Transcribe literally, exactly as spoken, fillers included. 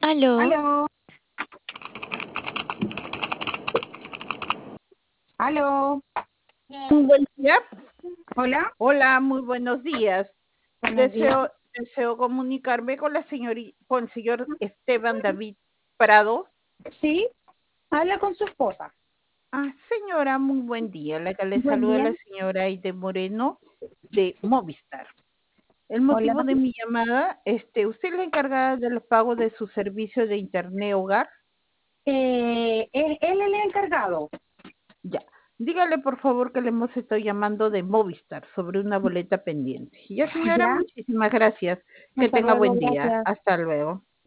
Aló, Aló, aló, Muy buen día. hola, Hola, muy buenos días. buenos días. Deseo, deseo comunicarme con la señori- con el señor Esteban David Prado. Sí, habla con su esposa. Ah, señora, muy buen día. La que le Buen saluda día. la señora Aide Moreno de Movistar. El Hola. motivo de mi llamada, este, ¿usted es la encargada del pago de su servicio de Internet Hogar? Eh, él, él es el encargado. Ya. Dígale, por favor, que le hemos estado llamando de Movistar sobre una boleta pendiente. Ya, señora, Ya, muchísimas gracias. Que hasta tenga luego, buen día. gracias. Hasta luego.